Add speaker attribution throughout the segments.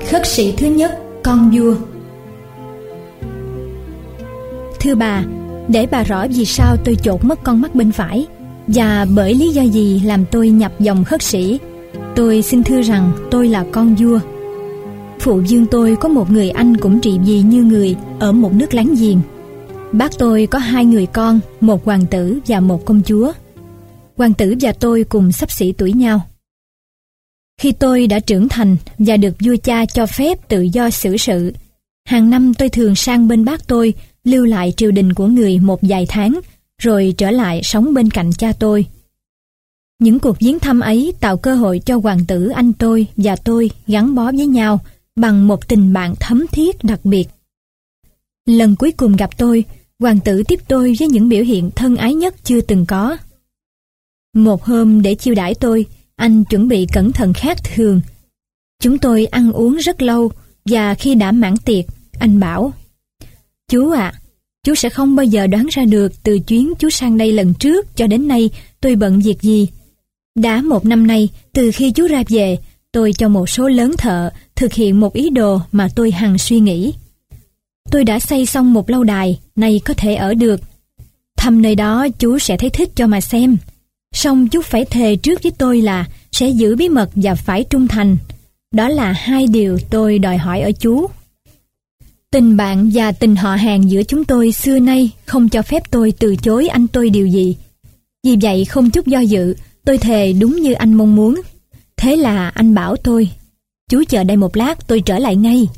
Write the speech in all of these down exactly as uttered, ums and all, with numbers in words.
Speaker 1: Khất sĩ thứ nhất, con vua. Thưa bà, để bà rõ vì sao tôi chột mất con mắt bên phải và bởi lý do gì làm tôi nhập dòng khất sĩ, tôi xin thưa rằng tôi là con vua. Phụ vương tôi có một người anh cũng trị vì như người ở một nước láng giềng. Bác tôi có hai người con, một hoàng tử và một công chúa. Hoàng tử và tôi cùng xấp xỉ tuổi nhau. Khi tôi đã trưởng thành và được vua cha cho phép tự do xử sự, hàng năm tôi thường sang bên bác tôi, lưu lại triều đình của người một vài tháng, rồi trở lại sống bên cạnh cha tôi. Những cuộc viếng thăm ấy tạo cơ hội cho hoàng tử anh tôi và tôi gắn bó với nhau bằng một tình bạn thấm thiết đặc biệt. Lần cuối cùng gặp tôi, hoàng tử tiếp tôi với những biểu hiện thân ái nhất chưa từng có. Một hôm để chiêu đãi tôi, anh chuẩn bị cẩn thận khác thường. Chúng tôi ăn uống rất lâu và khi đã mãn tiệc, anh bảo: "Chú ạ, à, chú sẽ không bao giờ đoán ra được từ chuyến chú sang đây lần trước cho đến nay tôi bận việc gì. Đã một năm nay, từ khi chú ra về, tôi cho một số lớn thợ thực hiện một ý đồ mà tôi hằng suy nghĩ. Tôi đã xây xong một lâu đài, nay có thể ở được. Thăm nơi đó chú sẽ thấy thích cho mà xem. Song chú phải thề trước với tôi là sẽ giữ bí mật và phải trung thành. Đó là hai điều tôi đòi hỏi ở chú. Tình bạn và tình họ hàng giữa chúng tôi xưa nay không cho phép tôi từ chối anh tôi điều gì. Vì vậy không chút do dự, tôi thề đúng như anh mong muốn. Thế là anh bảo tôi: chú chờ đây một lát, tôi trở lại ngay."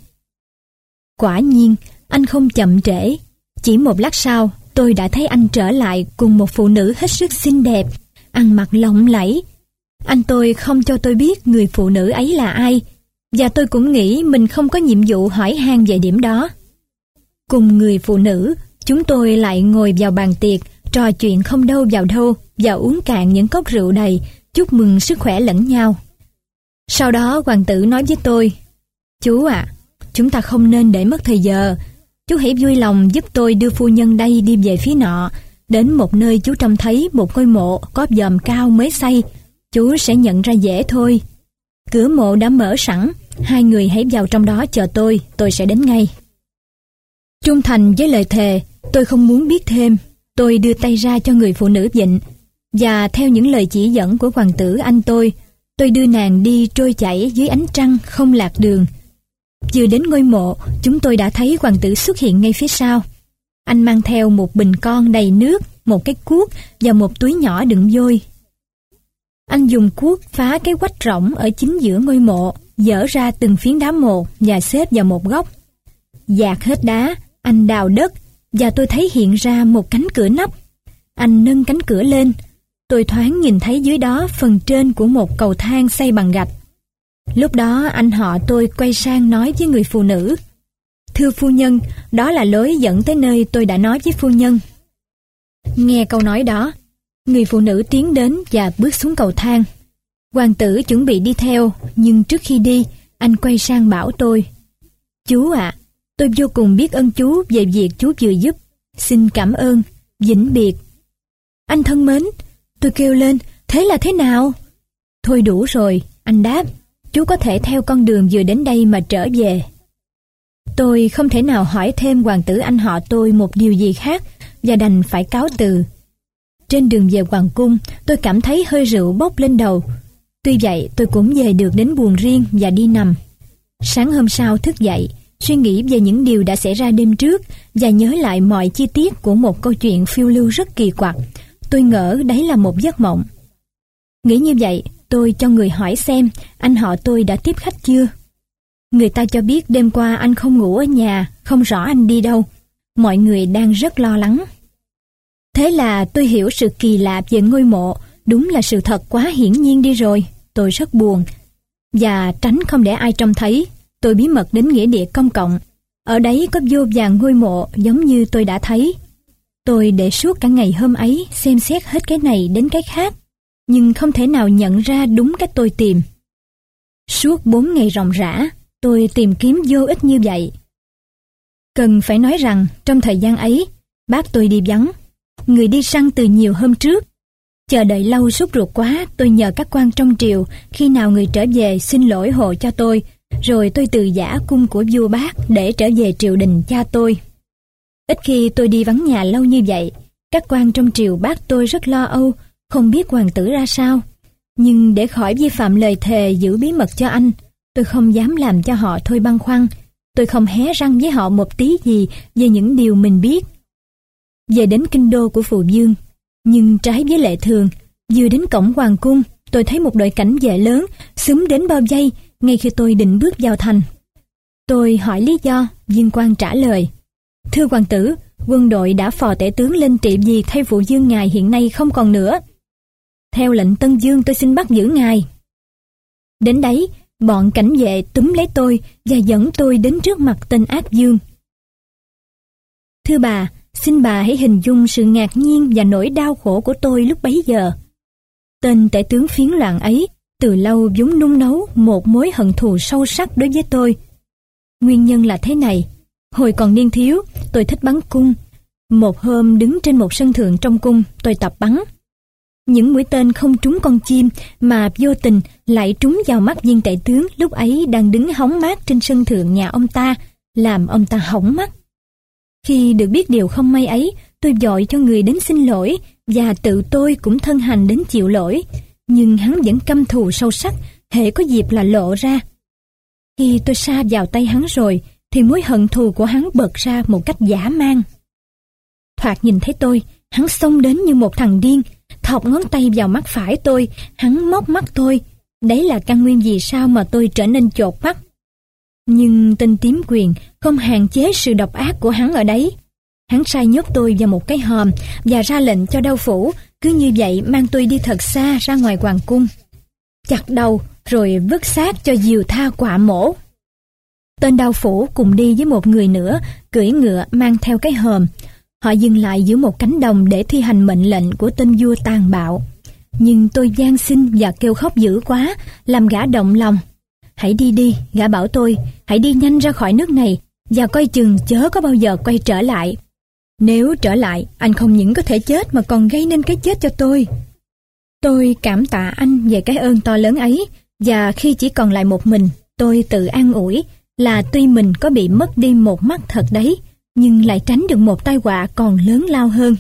Speaker 1: Quả nhiên, anh không chậm trễ. Chỉ một lát sau, tôi đã thấy anh trở lại cùng một phụ nữ hết sức xinh đẹp, ăn mặc lộng lẫy. Anh tôi không cho tôi biết người phụ nữ ấy là ai, và tôi cũng nghĩ mình không có nhiệm vụ hỏi han về điểm đó. Cùng người phụ nữ, chúng tôi lại ngồi vào bàn tiệc, trò chuyện không đâu vào đâu và uống cạn những cốc rượu đầy, chúc mừng sức khỏe lẫn nhau. Sau đó hoàng tử nói với tôi: "Chú ạ, à, chúng ta không nên để mất thời giờ. Chú hãy vui lòng giúp tôi đưa phu nhân đây đi về phía nọ, đến một nơi chú trông thấy một ngôi mộ có dòm cao mới xây. Chú sẽ nhận ra dễ thôi. Cửa mộ đã mở sẵn, hai người hãy vào trong đó chờ tôi, tôi sẽ đến ngay." Trung thành với lời thề, tôi không muốn biết thêm. Tôi đưa tay ra cho người phụ nữ vịnh, và theo những lời chỉ dẫn của hoàng tử anh tôi, tôi đưa nàng đi trôi chảy dưới ánh trăng không lạc đường. Vừa đến ngôi mộ, chúng tôi đã thấy hoàng tử xuất hiện ngay phía sau. Anh mang theo một bình con đầy nước, một cái cuốc và một túi nhỏ đựng vôi. Anh dùng cuốc phá cái quách rỗng ở chính giữa ngôi mộ, dỡ ra từng phiến đá một và xếp vào một góc. Dạt hết đá, anh đào đất, và tôi thấy hiện ra một cánh cửa nắp. Anh nâng cánh cửa lên, tôi thoáng nhìn thấy dưới đó phần trên của một cầu thang xây bằng gạch. Lúc đó anh họ tôi quay sang nói với người phụ nữ: "Thưa phu nhân, đó là lối dẫn tới nơi tôi đã nói với phu nhân." Nghe câu nói đó, người phụ nữ tiến đến và bước xuống cầu thang. Hoàng tử chuẩn bị đi theo, nhưng trước khi đi, anh quay sang bảo tôi: "Chú ạ, à, tôi vô cùng biết ơn chú về việc chú vừa giúp. Xin cảm ơn, vĩnh biệt." "Anh thân mến," tôi kêu lên, "thế là thế nào?" "Thôi đủ rồi," anh đáp, "chú có thể theo con đường vừa đến đây mà trở về." Tôi không thể nào hỏi thêm hoàng tử anh họ tôi một điều gì khác và đành phải cáo từ. Trên đường về hoàng cung, tôi cảm thấy hơi rượu bốc lên đầu. Tuy vậy, tôi cũng về được đến buồng riêng và đi nằm. Sáng hôm sau thức dậy, suy nghĩ về những điều đã xảy ra đêm trước và nhớ lại mọi chi tiết của một câu chuyện phiêu lưu rất kỳ quặc. Tôi ngỡ đấy là một giấc mộng. Nghĩ như vậy, tôi cho người hỏi xem anh họ tôi đã tiếp khách chưa. Người ta cho biết đêm qua anh không ngủ ở nhà, không rõ anh đi đâu. Mọi người đang rất lo lắng. Thế là tôi hiểu sự kỳ lạ về ngôi mộ đúng là sự thật quá hiển nhiên đi rồi. Tôi rất buồn. Và tránh không để ai trông thấy, tôi bí mật đến nghĩa địa công cộng. Ở đấy có vô vàn ngôi mộ giống như tôi đã thấy. Tôi để suốt cả ngày hôm ấy xem xét hết cái này đến cái khác, nhưng không thể nào nhận ra đúng cái tôi tìm. Suốt bốn ngày ròng rã, tôi tìm kiếm vô ích như vậy. Cần phải nói rằng trong thời gian ấy, bác tôi đi vắng. Người đi săn từ nhiều hôm trước. Chờ đợi lâu sốt ruột quá, tôi nhờ các quan trong triều khi nào người trở về xin lỗi hộ cho tôi, rồi tôi từ giã cung của vua Bác để trở về triều đình cha tôi. Ít khi tôi đi vắng nhà lâu như vậy, các quan trong triều bác tôi rất lo âu, không biết hoàng tử ra sao. Nhưng để khỏi vi phạm lời thề giữ bí mật cho anh, tôi không dám làm cho họ thôi băn khoăn. Tôi không hé răng với họ một tí gì về những điều mình biết. Về đến kinh đô của Phụ Dương, nhưng trái với lệ thường, vừa đến cổng hoàng cung, tôi thấy một đội cảnh vệ lớn xúm đến bao vây ngay khi tôi định bước vào thành. Tôi hỏi lý do, viên quan trả lời: "Thưa hoàng tử, quân đội đã phò tể tướng lên trị vì thay Phụ Dương ngài hiện nay không còn nữa. Theo lệnh Tân Dương, tôi xin bắt giữ ngài." Đến đấy, bọn cảnh vệ túm lấy tôi và dẫn tôi đến trước mặt tên ác vương. Thưa bà, xin bà hãy hình dung sự ngạc nhiên và nỗi đau khổ của tôi lúc bấy giờ. Tên tể tướng phiến loạn ấy từ lâu vốn nung nấu một mối hận thù sâu sắc đối với tôi. Nguyên nhân là thế này: hồi còn niên thiếu, tôi thích bắn cung. Một hôm đứng trên một sân thượng trong cung, tôi tập bắn. Những mũi tên không trúng con chim mà vô tình lại trúng vào mắt viên tể tướng lúc ấy đang đứng hóng mát trên sân thượng nhà ông ta, làm ông ta hỏng mắt. Khi được biết điều không may ấy, tôi vội cho người đến xin lỗi và tự tôi cũng thân hành đến chịu lỗi, nhưng hắn vẫn căm thù sâu sắc, hễ có dịp là lộ ra. Khi tôi sa vào tay hắn rồi, thì mối hận thù của hắn bật ra một cách dã man. Thoạt nhìn thấy tôi, hắn xông đến như một thằng điên, thọc ngón tay vào mắt phải tôi, hắn móc mắt tôi. Đấy là căn nguyên vì sao mà tôi trở nên chột mắt. Nhưng tên tím quyền không hạn chế sự độc ác của hắn ở đấy. Hắn sai nhốt tôi vào một cái hòm và ra lệnh cho đao phủ cứ như vậy mang tôi đi thật xa ra ngoài hoàng cung, chặt đầu rồi vứt xác cho diều tha quạ mổ. Tên đao phủ cùng đi với một người nữa cưỡi ngựa mang theo cái hòm. Họ dừng lại giữa một cánh đồng để thi hành mệnh lệnh của tên vua tàn bạo. Nhưng tôi van xin và kêu khóc dữ quá, làm gã động lòng. "Hãy đi đi," gã bảo tôi, "hãy đi nhanh ra khỏi nước này và coi chừng chớ có bao giờ quay trở lại. Nếu trở lại, anh không những có thể chết mà còn gây nên cái chết cho tôi." Tôi cảm tạ anh về cái ơn to lớn ấy, và khi chỉ còn lại một mình, tôi tự an ủi là tuy mình có bị mất đi một mắt thật đấy, nhưng lại tránh được một tai họa còn lớn lao hơn.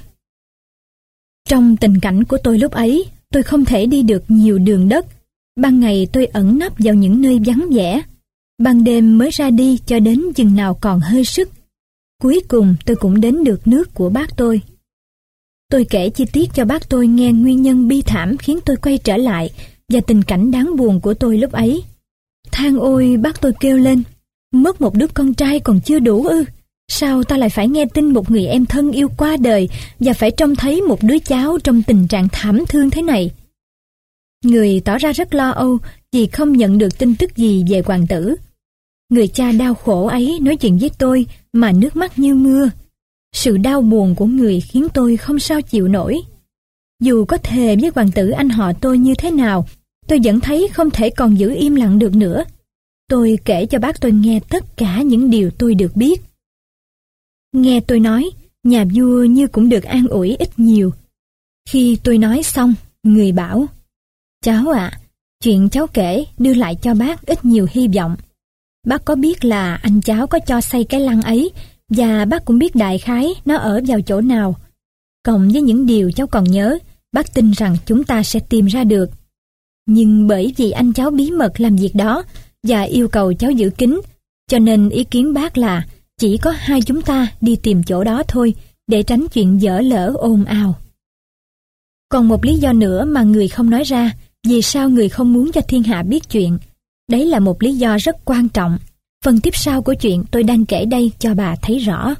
Speaker 1: Trong tình cảnh của tôi lúc ấy, tôi không thể đi được nhiều đường đất. Ban ngày tôi ẩn nấp vào những nơi vắng vẻ, ban đêm mới ra đi cho đến chừng nào còn hơi sức. Cuối cùng tôi cũng đến được nước của bác tôi. Tôi kể chi tiết cho bác tôi nghe nguyên nhân bi thảm khiến tôi quay trở lại và tình cảnh đáng buồn của tôi lúc ấy. "Than ôi," bác tôi kêu lên, "mất một đứa con trai còn chưa đủ ư? Sao ta lại phải nghe tin một người em thân yêu qua đời và phải trông thấy một đứa cháu trong tình trạng thảm thương thế này?" Người tỏ ra rất lo âu vì không nhận được tin tức gì về hoàng tử. Người cha đau khổ ấy nói chuyện với tôi mà nước mắt như mưa. Sự đau buồn của người khiến tôi không sao chịu nổi. Dù có thề với hoàng tử anh họ tôi như thế nào, tôi vẫn thấy không thể còn giữ im lặng được nữa. Tôi kể cho bác tôi nghe tất cả những điều tôi được biết. Nghe tôi nói, nhà vua như cũng được an ủi ít nhiều. Khi tôi nói xong, người bảo: "Cháu ạ, à, chuyện cháu kể đưa lại cho bác ít nhiều hy vọng. Bác có biết là anh cháu có cho xây cái lăng ấy, và bác cũng biết đại khái nó ở vào chỗ nào. Cộng với những điều cháu còn nhớ, bác tin rằng chúng ta sẽ tìm ra được. Nhưng bởi vì anh cháu bí mật làm việc đó và yêu cầu cháu giữ kín, cho nên ý kiến bác là chỉ có hai chúng ta đi tìm chỗ đó thôi, để tránh chuyện dở lỡ ồn ào." Còn một lý do nữa mà người không nói ra, vì sao người không muốn cho thiên hạ biết chuyện. Đấy là một lý do rất quan trọng. Phần tiếp sau của chuyện tôi đang kể đây cho bà thấy rõ.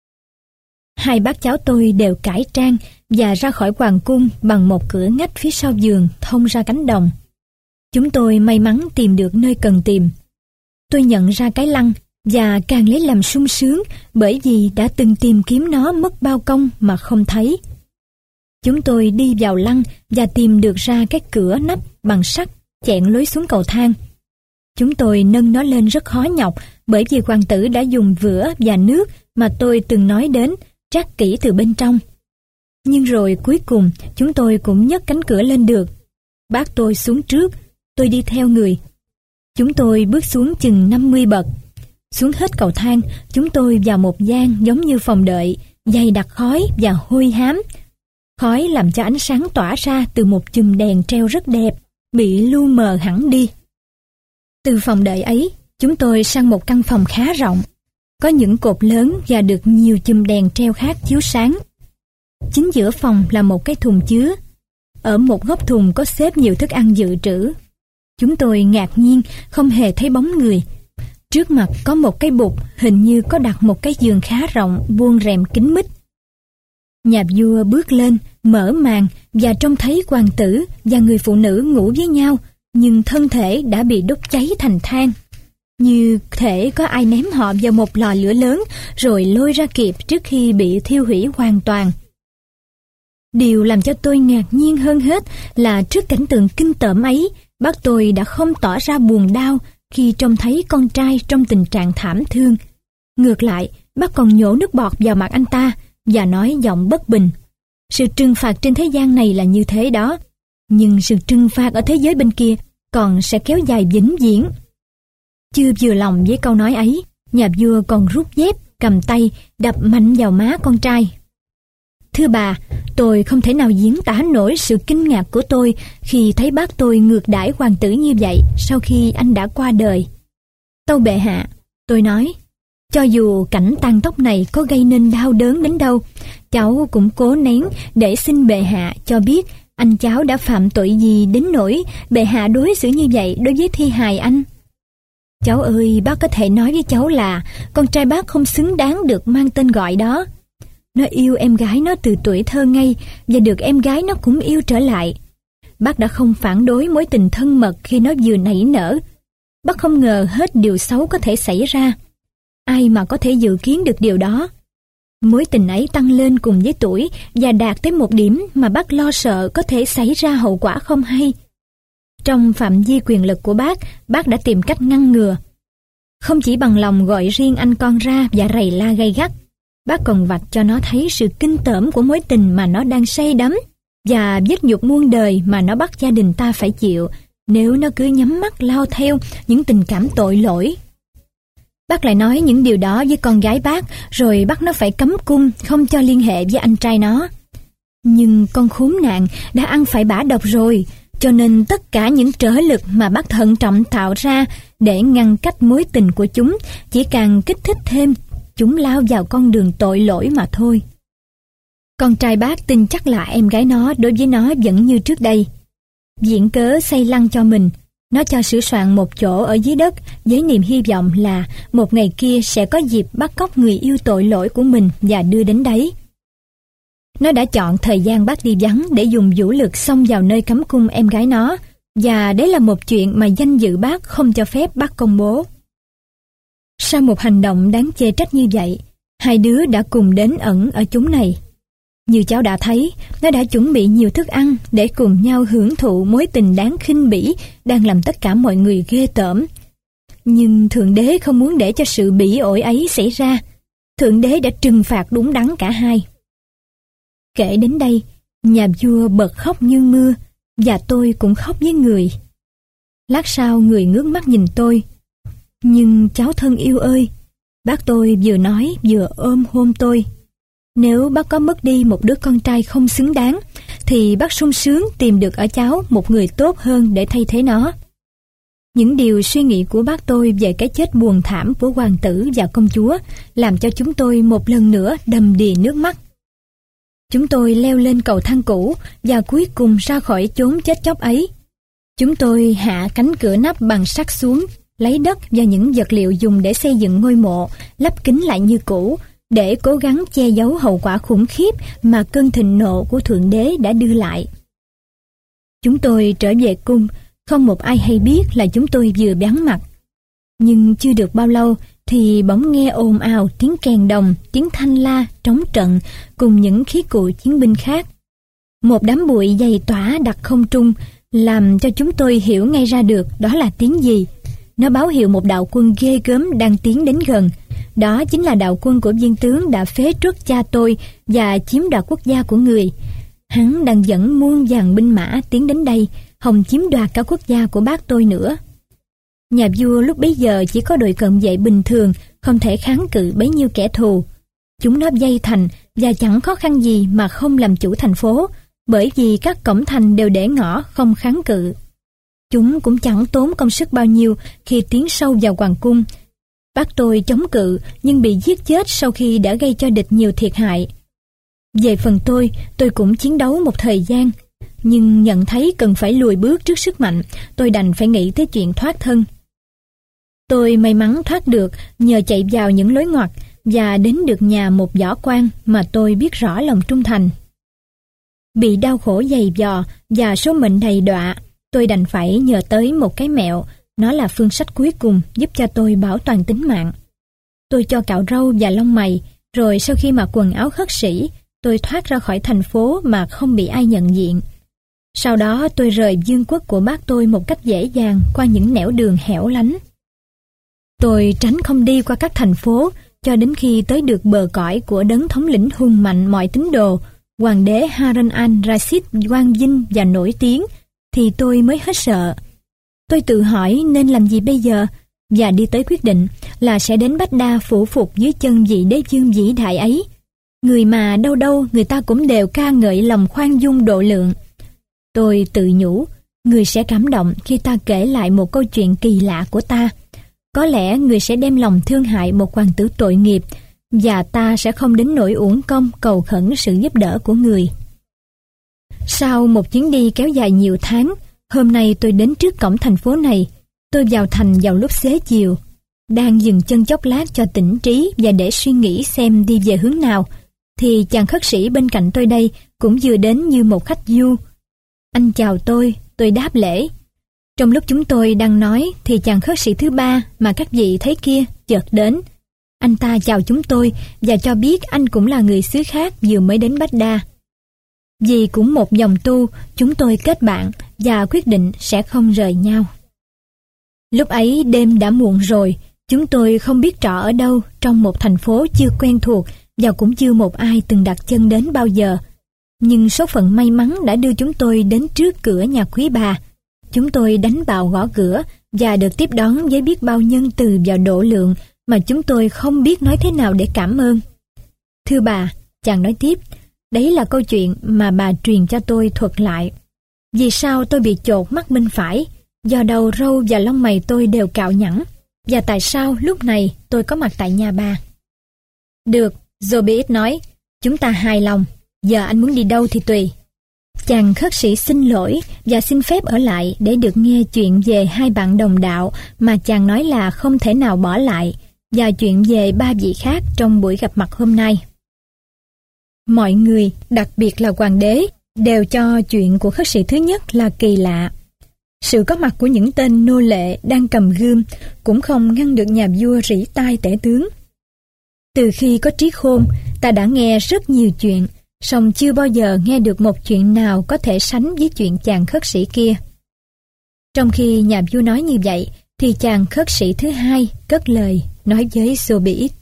Speaker 1: Hai bác cháu tôi đều cải trang và ra khỏi hoàng cung bằng một cửa ngách phía sau giường thông ra cánh đồng. Chúng tôi may mắn tìm được nơi cần tìm. Tôi nhận ra cái lăng và càng lấy làm sung sướng bởi vì đã từng tìm kiếm nó mất bao công mà không thấy. Chúng tôi đi vào lăng và tìm được ra cái cửa nắp bằng sắt chẹn lối xuống cầu thang. Chúng tôi nâng nó lên rất khó nhọc bởi vì hoàng tử đã dùng vữa và nước mà tôi từng nói đến trát kỹ từ bên trong. Nhưng rồi cuối cùng chúng tôi cũng nhấc cánh cửa lên được. Bác tôi xuống trước, tôi đi theo người. Chúng tôi bước xuống chừng năm mươi bậc. Xuống hết cầu thang, chúng tôi vào một gian giống như phòng đợi, dày đặc khói và hôi hám. Khói làm cho ánh sáng tỏa ra từ một chùm đèn treo rất đẹp, bị lu mờ hẳn đi. Từ phòng đợi ấy, chúng tôi sang một căn phòng khá rộng, có những cột lớn và được nhiều chùm đèn treo khác chiếu sáng. Chính giữa phòng là một cái thùng chứa. Ở một góc thùng có xếp nhiều thức ăn dự trữ. Chúng tôi ngạc nhiên không hề thấy bóng người. Trước mặt có một cái bục, hình như có đặt một cái giường khá rộng, buông rèm kín mít. Nhà vua bước lên, mở màn và trông thấy hoàng tử và người phụ nữ ngủ với nhau, nhưng thân thể đã bị đốt cháy thành than. Như thể có ai ném họ vào một lò lửa lớn rồi lôi ra kịp trước khi bị thiêu hủy hoàn toàn. Điều làm cho tôi ngạc nhiên hơn hết là trước cảnh tượng kinh tởm ấy, bác tôi đã không tỏ ra buồn đau khi trông thấy con trai trong tình trạng thảm thương. Ngược lại, bác còn nhổ nước bọt vào mặt anh ta và nói giọng bất bình. Sự trừng phạt trên thế gian này là như thế đó, nhưng sự trừng phạt ở thế giới bên kia còn sẽ kéo dài vĩnh viễn. Chưa vừa lòng với câu nói ấy, nhà vua còn rút dép, cầm tay, đập mạnh vào má con trai. Thưa bà, tôi không thể nào diễn tả nổi sự kinh ngạc của tôi khi thấy bác tôi ngược đãi hoàng tử như vậy sau khi anh đã qua đời. Tâu bệ hạ, tôi nói, cho dù cảnh tàn tóc này có gây nên đau đớn đến đâu, cháu cũng cố nén để xin bệ hạ cho biết anh cháu đã phạm tội gì đến nỗi bệ hạ đối xử như vậy đối với thi hài anh. Cháu ơi, bác có thể nói với cháu là con trai bác không xứng đáng được mang tên gọi đó. Nó yêu em gái nó từ tuổi thơ ngây và được em gái nó cũng yêu trở lại. Bác đã không phản đối mối tình thân mật khi nó vừa nảy nở. Bác không ngờ hết điều xấu có thể xảy ra. Ai mà có thể dự kiến được điều đó. Mối tình ấy tăng lên cùng với tuổi và đạt tới một điểm mà bác lo sợ có thể xảy ra hậu quả không hay. Trong phạm vi quyền lực của bác, bác đã tìm cách ngăn ngừa. Không chỉ bằng lòng gọi riêng anh con ra và rầy la gay gắt, bác còn vạch cho nó thấy sự kinh tởm của mối tình mà nó đang say đắm và vết nhục muôn đời mà nó bắt gia đình ta phải chịu nếu nó cứ nhắm mắt lao theo những tình cảm tội lỗi. Bác lại nói những điều đó với con gái bác, rồi bắt nó phải cấm cung, không cho liên hệ với anh trai nó. Nhưng con khốn nạn đã ăn phải bã độc rồi, cho nên tất cả những trở lực mà bác thận trọng tạo ra để ngăn cách mối tình của chúng chỉ càng kích thích thêm chúng lao vào con đường tội lỗi mà thôi. Con trai bác tin chắc là em gái nó đối với nó vẫn như trước đây. Viện cớ xây lăng cho mình, nó cho sửa soạn một chỗ ở dưới đất với niềm hy vọng là một ngày kia sẽ có dịp bắt cóc người yêu tội lỗi của mình và đưa đến đấy. Nó đã chọn thời gian bác đi vắng để dùng vũ lực xông vào nơi cấm cung em gái nó, và đấy là một chuyện mà danh dự bác không cho phép bác công bố. Sau một hành động đáng chê trách như vậy, hai đứa đã cùng đến ẩn ở chốn này. Như cháu đã thấy, nó đã chuẩn bị nhiều thức ăn để cùng nhau hưởng thụ mối tình đáng khinh bỉ đang làm tất cả mọi người ghê tởm. Nhưng Thượng Đế không muốn để cho sự bỉ ổi ấy xảy ra. Thượng Đế đã trừng phạt đúng đắn cả hai. Kể đến đây, nhà vua bật khóc như mưa, và tôi cũng khóc với người. Lát sau người ngước mắt nhìn tôi. Nhưng cháu thân yêu ơi, bác tôi vừa nói vừa ôm hôn tôi. Nếu bác có mất đi một đứa con trai không xứng đáng, thì bác sung sướng tìm được ở cháu một người tốt hơn để thay thế nó. Những điều suy nghĩ của bác tôi về cái chết buồn thảm của hoàng tử và công chúa làm cho chúng tôi một lần nữa đầm đìa nước mắt. Chúng tôi leo lên cầu thang cũ và cuối cùng ra khỏi chốn chết chóc ấy. Chúng tôi hạ cánh cửa nắp bằng sắt xuống, lấy đất và những vật liệu dùng để xây dựng ngôi mộ, lắp kín lại như cũ, để cố gắng che giấu hậu quả khủng khiếp mà cơn thịnh nộ của Thượng Đế đã đưa lại. Chúng tôi trở về cung, không một ai hay biết là chúng tôi vừa vắng mặt. Nhưng chưa được bao lâu thì bỗng nghe ồn ào tiếng kèn đồng, tiếng thanh la, trống trận cùng những khí cụ chiến binh khác. Một đám bụi dày tỏa đặt không trung làm cho chúng tôi hiểu ngay ra được đó là tiếng gì. Nó báo hiệu một đạo quân ghê gớm đang tiến đến gần. Đó chính là đạo quân của viên tướng đã phế truất cha tôi và chiếm đoạt quốc gia của người. Hắn đang dẫn muôn vàn binh mã tiến đến đây, hòng chiếm đoạt cả quốc gia của bác tôi nữa. Nhà vua lúc bấy giờ chỉ có đội cận vệ bình thường, không thể kháng cự bấy nhiêu kẻ thù. Chúng nó vây thành và chẳng khó khăn gì mà không làm chủ thành phố, bởi vì các cổng thành đều để ngõ không kháng cự. Chúng cũng chẳng tốn công sức bao nhiêu khi tiến sâu vào hoàng cung. Bác tôi chống cự nhưng bị giết chết sau khi đã gây cho địch nhiều thiệt hại. Về phần tôi, tôi cũng chiến đấu một thời gian, nhưng nhận thấy cần phải lùi bước trước sức mạnh, tôi đành phải nghĩ tới chuyện thoát thân. Tôi may mắn thoát được nhờ chạy vào những lối ngoặt và đến được nhà một võ quan mà tôi biết rõ lòng trung thành. Bị đau khổ dày vò và số mệnh đầy đọa, tôi đành phải nhờ tới một cái mẹo, nó là phương sách cuối cùng giúp cho tôi bảo toàn tính mạng. Tôi cho cạo râu và lông mày, rồi sau khi mặc quần áo khất sĩ, tôi thoát ra khỏi thành phố mà không bị ai nhận diện. Sau đó tôi rời vương quốc của bác tôi một cách dễ dàng qua những nẻo đường hẻo lánh. Tôi tránh không đi qua các thành phố cho đến khi tới được bờ cõi của đấng thống lĩnh hùng mạnh mọi tín đồ, hoàng đế Harun al-Rashid quang vinh và nổi tiếng, thì tôi mới hết sợ. Tôi tự hỏi nên làm gì bây giờ, và đi tới quyết định là sẽ đến Bách Đa phủ phục dưới chân vị đế vương vĩ đại ấy, người mà đâu đâu người ta cũng đều ca ngợi lòng khoan dung độ lượng. Tôi tự nhủ, người sẽ cảm động khi ta kể lại một câu chuyện kỳ lạ của ta. Có lẽ người sẽ đem lòng thương hại một hoàng tử tội nghiệp, và ta sẽ không đến nỗi uổng công cầu khẩn sự giúp đỡ của người. Sau một chuyến đi kéo dài nhiều tháng, hôm nay tôi đến trước cổng thành phố này. Tôi vào thành vào lúc xế chiều, đang dừng chân chốc lát cho tỉnh trí và để suy nghĩ xem đi về hướng nào, thì chàng khất sĩ bên cạnh tôi đây cũng vừa đến như một khách du. Anh chào tôi, tôi đáp lễ. Trong lúc chúng tôi đang nói thì chàng khất sĩ thứ ba mà các vị thấy kia chợt đến. Anh ta chào chúng tôi và cho biết anh cũng là người xứ khác vừa mới đến Bách Đa. Vì cũng một dòng tu, chúng tôi kết bạn và quyết định sẽ không rời nhau. Lúc ấy đêm đã muộn rồi, chúng tôi không biết trọ ở đâu trong một thành phố chưa quen thuộc và cũng chưa một ai từng đặt chân đến bao giờ. Nhưng số phận may mắn đã đưa chúng tôi đến trước cửa nhà quý bà. Chúng tôi đánh vào gõ cửa và được tiếp đón với biết bao nhân từ và độ lượng mà chúng tôi không biết nói thế nào để cảm ơn. Thưa bà, chàng nói tiếp, đấy là câu chuyện mà bà truyền cho tôi thuật lại. Vì sao tôi bị chột mắt bên phải, do đầu râu và lông mày tôi đều cạo nhẵn, và tại sao lúc này tôi có mặt tại nhà bà? Được, Zobiit nói, chúng ta hài lòng, giờ anh muốn đi đâu thì tùy. Chàng khất sĩ xin lỗi và xin phép ở lại để được nghe chuyện về hai bạn đồng đạo mà chàng nói là không thể nào bỏ lại, và chuyện về ba vị khác trong buổi gặp mặt hôm nay. Mọi người, đặc biệt là hoàng đế, đều cho chuyện của khất sĩ thứ nhất là kỳ lạ. Sự có mặt của những tên nô lệ đang cầm gươm cũng không ngăn được nhà vua rỉ tai tể tướng. Từ khi có trí khôn, ta đã nghe rất nhiều chuyện, song chưa bao giờ nghe được một chuyện nào có thể sánh với chuyện chàng khất sĩ kia. Trong khi nhà vua nói như vậy, thì chàng khất sĩ thứ hai cất lời nói với Zobiit.